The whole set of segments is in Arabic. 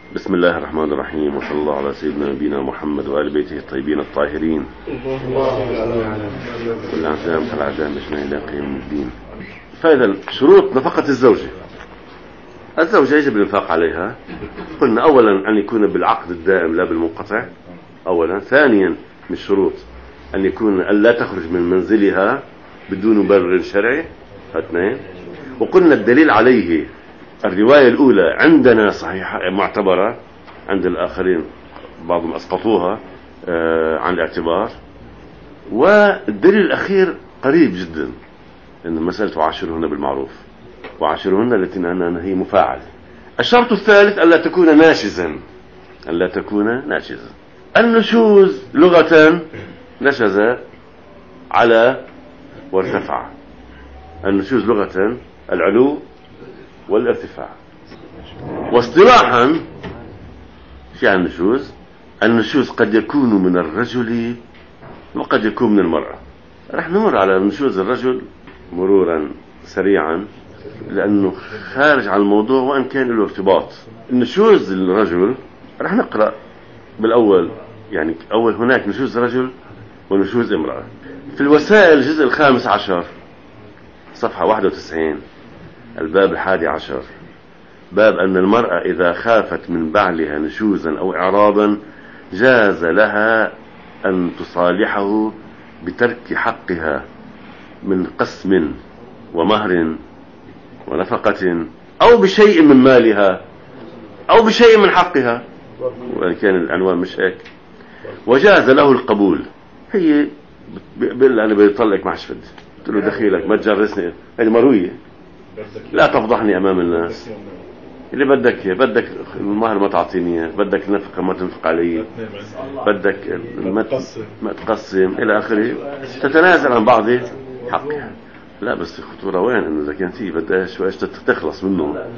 بسم الله الرحمن الرحيم، وصلى الله على سيدنا نبينا محمد وآل بيته الطيبين الطاهرين. كل عام وانتم الأعزاء مجمعين إلى قيام الدين. فإذا شروط نفقة الزوجة يجب الإنفاق عليها. قلنا أولا أن يكون بالعقد الدائم لا بالمنقطع أولا. ثانيا من الشروط أن يكون ألا تخرج من منزلها بدون مبرر شرعي. اثنين. وقلنا الدليل عليه الرواية الأولى عندنا صحيحة معتبرة، عند الآخرين بعضهم أسقطوها عن الاعتبار. والدليل الأخير قريب جدا، إن مسألة وعاشرهن بالمعروف، وعاشرهن التي هي مفاعل. الشرط الثالث ألا تكون ناشزا. النشوز لغة نشز على وارتفع. النشوز لغة العلو والارتفاع. واصطلاحا في النشوز قد يكون من الرجل وقد يكون من المرأة. رح نمر على نشوز الرجل مرورا سريعا لأنه خارج عن الموضوع وأن كان له ارتباط. النشوز الرجل رح نقرأ بالأول، يعني أول هناك نشوز رجل ونشوز امرأة. في الوسائل الجزء 15 صفحة 91 الباب 11، باب أن المرأة إذا خافت من بعلها نشوزا أو إعراضا جاز لها أن تصالحه بترك حقها من قسم ومهر ونفقة أو بشيء من مالها أو بشيء من حقها، وإن كان العنوان مش هيك. وجاز له القبول. هي بيقول أنا بيطلق معش فد، قلت له دخيلك ما تجرسني، هذه مروية، لا تفضحني أمام الناس. اللي بدك المهر ما تعطيني، بدك النفقة ما تنفق علي، بدك ما تقسم إلى آخره، تتنازل عن بعض حقها. لا بس الخطورة وين؟ إنه إذا كانت هي بدها شويش تخلص منه.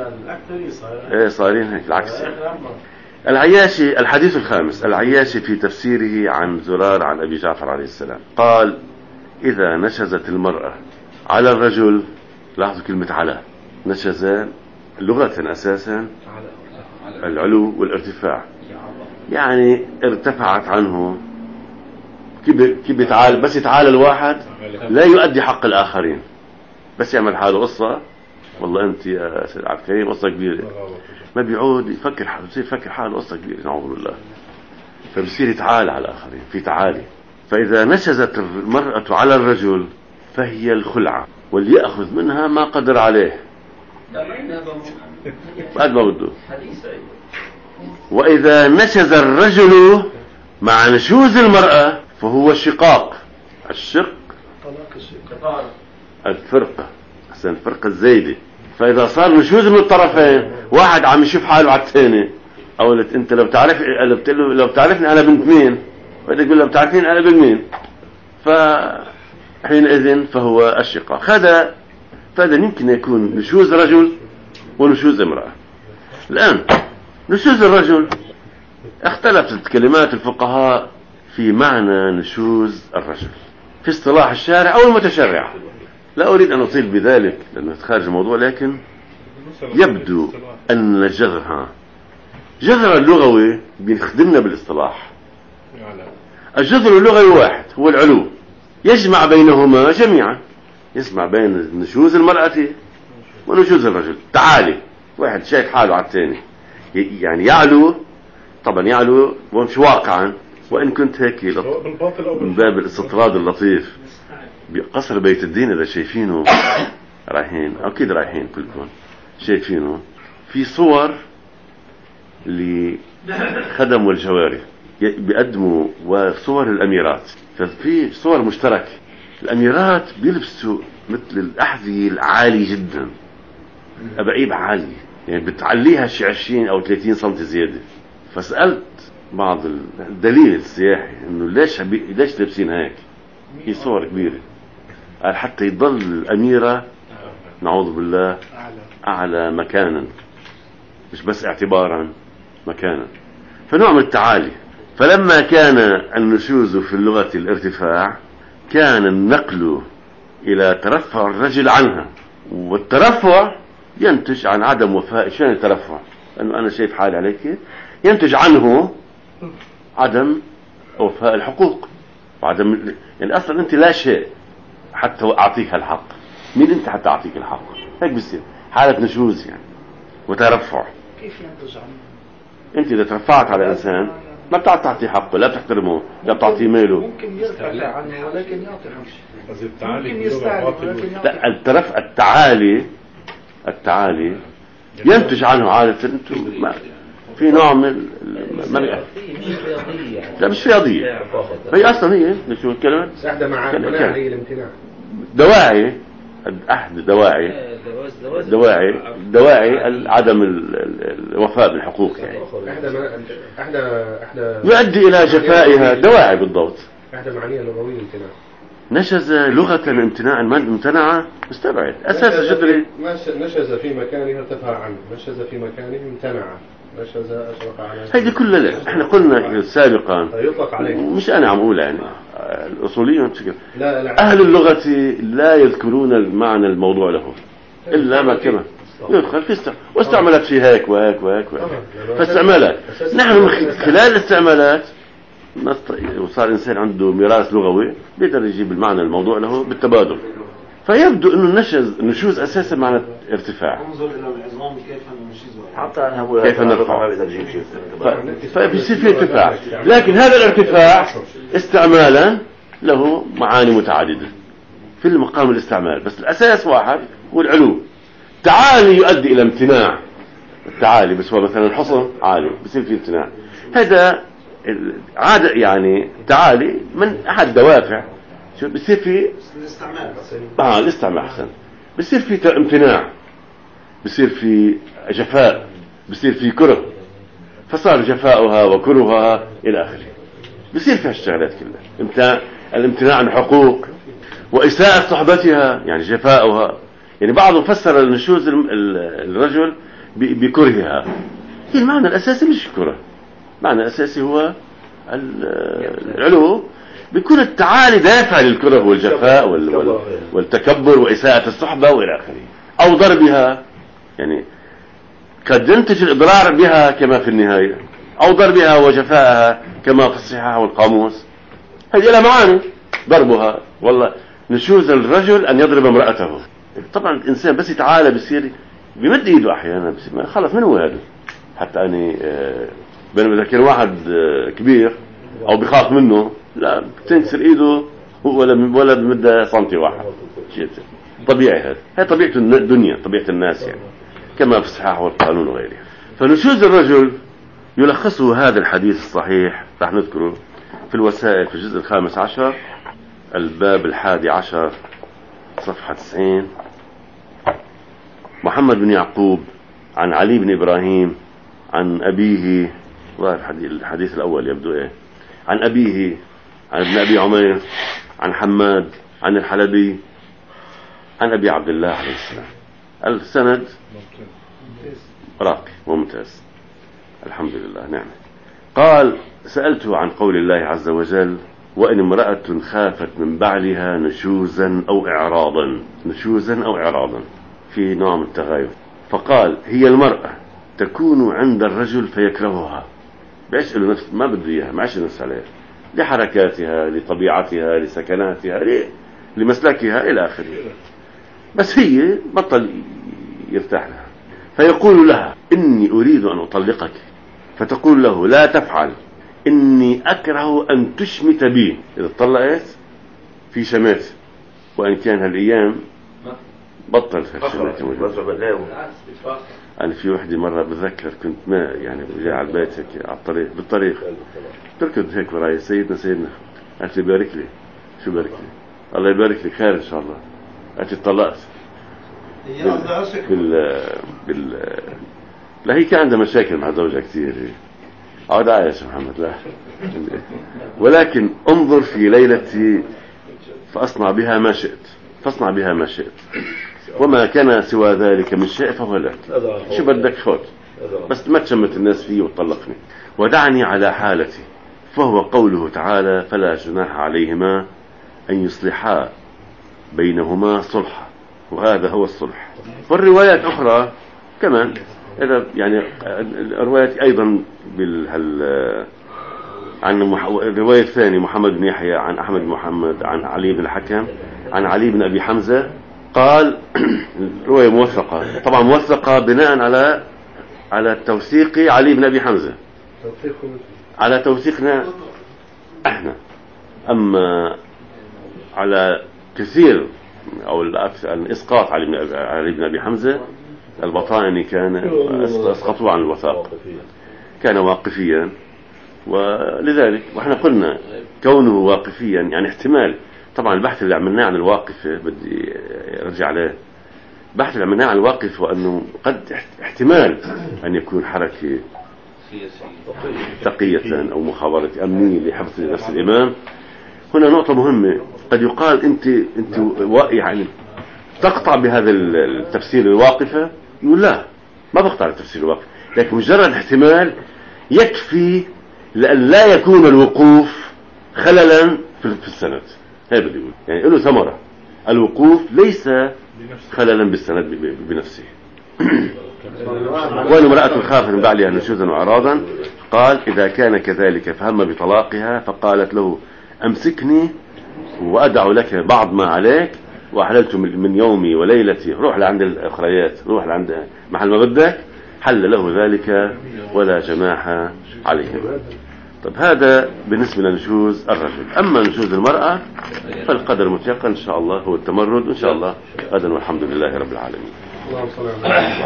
صارين هيك العكس. العياشي الحديث الخامس، العياشي في تفسيره عن زرار عن أبي جعفر عليه السلام قال: إذا نشزت المرأة على الرجل، لاحظوا كلمة على، نشز لغة أساسا العلو والارتفاع، يعني ارتفعت عنه. كيف يتعال؟ بس يتعالى الواحد لا يؤدي حق الآخرين، بس يعمل حاله قصة، والله أنت يا سيد عبد الكريم قصة كبيرة، ما بيعود يفكر حاله قصة كبيرة، نعوذ بالله. فبصير يتعالى على الآخرين، في تعالي. فإذا نشزت المرأة على الرجل فهي الخلعة، وليأخذ منها ما قدر عليه بعد ما بده. وإذا نشز الرجل مع نشوز المرأة فهو الشقاق. الشق الفرقة، أحسن الفرقة الزايدة. فإذا صار نشوز من الطرفين، واحد عم يشوف حاله على الثاني، قولت أنت لو بتعرفني أنا بنت مين، بدك تقول لو بتعرفين أنا بنت مين، فحينئذ فهو الشقاق. هذا يمكن يكون نشوز رجل ونشوز امرأة. الآن نشوز الرجل اختلفت كلمات الفقهاء في معنى نشوز الرجل في اصطلاح الشارع أو المتشرع. لا أريد أن أطيل بذلك لأنه خارج الموضوع، لكن يبدو أن جذر اللغوي بيخدمنا بالاصطلاح. الجذر اللغوي واحد، هو العلو، يجمع بينهما جميعا، يجمع بين نشوز المرأة ونشوز الرجل. تعالي، واحد شايف حاله على الثاني، يعني يعلو، طبعا يعلو ومش واقعا، وإن كنت هيك من باب الاستطراد اللطيف. بقصر بيت الدين إذا شايفينه رايحين، أكيد رايحين كلكم شايفينه، في صور لخدم والجواري بيقدموا، وصور الأميرات، ففي صور مشتركة. الأميرات بيلبسوا مثل الأحذية العالي جدا، أبعيب عالية، يعني بتعليها شي 20 أو 30 سم زيادة. فسألت بعض الدليل السياحي إنه ليش لابسين هيك؟ هي صور كبيرة، قال حتى يضل الأميرة نعوذ بالله أعلى مكانا، مش بس اعتبارا، مكانا. فنوع من التعالي. فلما كان النشوز في اللغة الارتفاع، كان النقل إلى ترفع الرجل عنها، والترفع ينتج عن عدم وفاء. شان الترفع؟ أنه أنا شايف حالي عليك، ينتج عنه عدم وفاء الحقوق وعدم، يعني أصلا أنت لا شيء حتى أعطيك الحق. مين أنت حتى أعطيك الحق؟ هيك بصير حالة نشوز يعني وترفع. كيف ينتج عنه؟ أنت إذا ترفعت على إنسان ما بتعرف تعطيه حقه، لا بتحترمه، لا بتعطيه ماله. ممكن يرتفع عنه ولكن يعطي حقه. ممكن يستعلي ولكن يعطي التعالي ينتج عنه عادة انتم في نوع من ما بيعرف. لا مش رياضية، هي اصلا هي شو الكلمة؟ احدى مناعي الامتناع، دواعي، احد دواعي عدم الوفاء بالحقوق يعني. احدى يؤدي الى جفائها، دواعي بالضبط. احدى معانيها اللغوية الامتناع. نشز لغة الامتناع، امتنع مستبعد أساس جذري. نشز في مكانه ارتفع عنه، نشز في مكانه امتنع، نشز أشرق على هذه كلها احنا قلنا سابقا، يطلق عليه. مش أنا عم أقول يعني الأصوليون أهل اللغة لا يذكرون المعنى الموضوع له إلا ما كما يدخل في واستعملت في هيك وهيك وهيك وهيك. فاستعمالات نحن من خلال الاستعمالات وصار إنسان عنده ميراث لغوي بيقدر يجيب المعنى الموضوع له بالتبادل. فيبدو أنه النشوز أساسا معنى ارتفاع. انظر إلى العظام كيف نشيزها، حتى أنا كيف نرفع، بيقدر يجيب شيء. فبيصير في ارتفاع. لكن هذا الارتفاع استعمالا له معاني متعددة في المقام الاستعمال، بس الأساس واحد هو العلو. تعالي يؤدي إلى امتناع، التعالي بس هو مثلا الحصن عالي بيصير في امتناع. هذا عادة يعني تعالي من أحد دوافع شو بيصير في الاستعمال أحسن، بيصير في امتناع، بيصير في جفاء، بيصير في كره، فصار جفاؤها وكرهها إلى آخره. بيصير في هالشغلات كلها، الامتناع عن حقوق وإساءة صحبتها يعني جفاؤها. يعني بعضهم فسر النشوز الرجل بكرهها، هي المعنى الأساسي مش كره، المعنى الأساسي هو العلو. بيكون التعالي دافع للكره والجفاء والتكبر وإساءة الصحبة وإلى آخره. أو ضربها، يعني قد ينتج الإضرار بها كما في النهاية، أو ضربها وجفاءها كما في الصحاح والقاموس. هذه لها معاني. ضربها، والله نشوز الرجل أن يضرب امرأته. طبعا الإنسان بس يتعالى بيصير بمد إيده أحيانا، بس خلص من هو هذا. حتى أنا بينما إذا كان واحد كبير أو بخاف منه لا بتنكسر إيده ولا بمدة سنتي واحد. شيء طبيعي، هذا طبيعة الدنيا، طبيعة الناس يعني، كما في الصحاح والقانون وغيره. فنشوز الرجل يلخصه هذا الحديث الصحيح، راح نذكره في الوسائل في الجزء 15 الباب 11 صفحة 90. محمد بن يعقوب عن علي بن إبراهيم عن أبيه، الحديث الأول يبدو عن أبيه عن ابن أبي عمير عن حماد عن الحلبي عن أبي عبد الله عليه السلام. السند راقي وممتاز الحمد لله نعم. قال: سألته عن قول الله عز وجل: وإن امرأة خافت من بعلها نشوزا أو إعراضا، نشوزا أو إعراضا في نوع من التغاير، فقال: هي المرأة تكون عند الرجل فيكرهها، بيشغل نفسه ما بده إياها، ما عشان نفسه عليها، لحركاتها لطبيعتها لسكناتها لمسلكها إلى آخره، بس هي بطل يرتاح لها، فيقول لها: إني أريد أن أطلقك، فتقول له: لا تفعل، إني أكره أن تشمت بي. إذا طلقت في شمات، وإن كان هالأيام بطل في الشمات. أنا في وحدة مرة بتذكر كنت ما يعني جاي على البيت هيك على الطريق بالطريق تركض هيك وراي: سيدنا قالت لي: بارك لي. شو بارك لي؟ الله يبارك لك، خير إن شاء الله. قالت لي: طلقت. لا هي كان عندها مشاكل مع زوجها كثير. عاد عايش محمد، لا ولكن انظر في ليلتي فأصنع بها ما شئت، فاصنع بها ما شئت، وما كان سوى ذلك من شيء فهو لك. شو بدك خذ، بس ما تشمت الناس فيه وتطلقني، ودعني على حالتي. فهو قوله تعالى: فلا جناح عليهما أن يصلحا بينهما صلحا، وهذا هو الصلح. والروايات أخرى كمان إذا يعني الرواية أيضا عن الرواية الثانية محمد بن يحيى عن أحمد بن محمد عن علي بن الحكم عن علي بن أبي حمزة قال رواية موثقة، طبعا موثقة بناء على توثيق علي بن أبي حمزة، على توثيقنا احنا. اما على كثير او الاسقاط علي بن ابي حمزة البطائني كان اسقطوه عن الوثاق، كان واقفيا، ولذلك واحنا قلنا كونه واقفيا يعني احتمال. طبعا البحث اللي عملناه عن الواقف بدي ارجع عليه، البحث اللي عملناه عن الواقف وانه قد احتمال ان يكون حركة تقية او مخابرة امنية لحفظ نفس الامام. هنا نقطة مهمة، قد يقال انت يعني تقطع بهذا التفسير الواقفة، يقول لا ما بقطع التفسير الواقف، لكن مجرد احتمال يكفي لأن لا يكون الوقوف خللا في السند. هذا بدي يقول يعني له ثمرة، الوقوف ليس خللا بالسند بنفسه. وإن امرأة خافت من بعلها نشوزا وأعراضا قال إذا كان كذلك فهم بطلاقها فقالت له أمسكني وأدع لك بعض ما عليك وأحللت من يومي وليلتي، روح لعند الأخريات، روح لعند محل ما بدك، حل له ذلك ولا جناح عليهما. طب هذا بالنسبة لنشوز الرجل. أما نشوز المرأة فالقدر المتيقن إن شاء الله هو التمرد، إن شاء الله غدا والحمد لله رب العالمين.